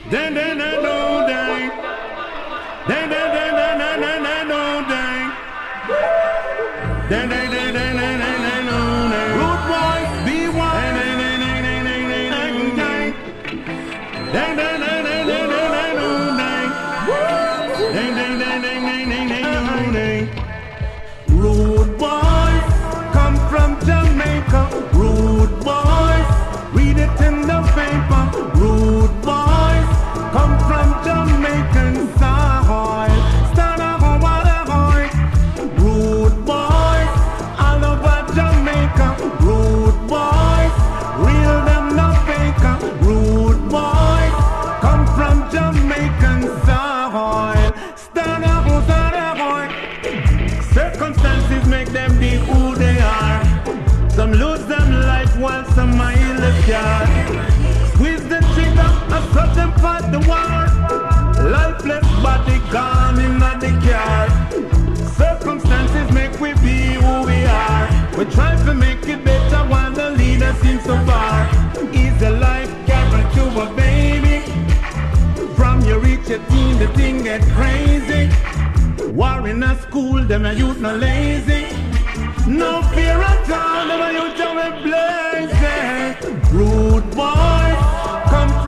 Then I know die. Then I know die. Then I know die. Root boys, be one. Then I know die. Rude boys come from Jamaica. Rude boys, read it in the paper. Rude boys come from Jamaican soil. Stand up on water. Rude boys all over Jamaica. Rude boys, real them no faker. Rude boys come from Jamaican soil. Stand up on water. Circumstances make them be who they are. Some lose them life while some are in the car. Squeeze the trigger and cut them fight the war. Lifeless body gone in the car. Circumstances make we be who we are. We try to make it better while the leader seems so far. Is the life guaranteed to a baby? From you reach your teen, the thing get crazy. War in a school, them a youth no lazy. No fear at all, them a youth no blame.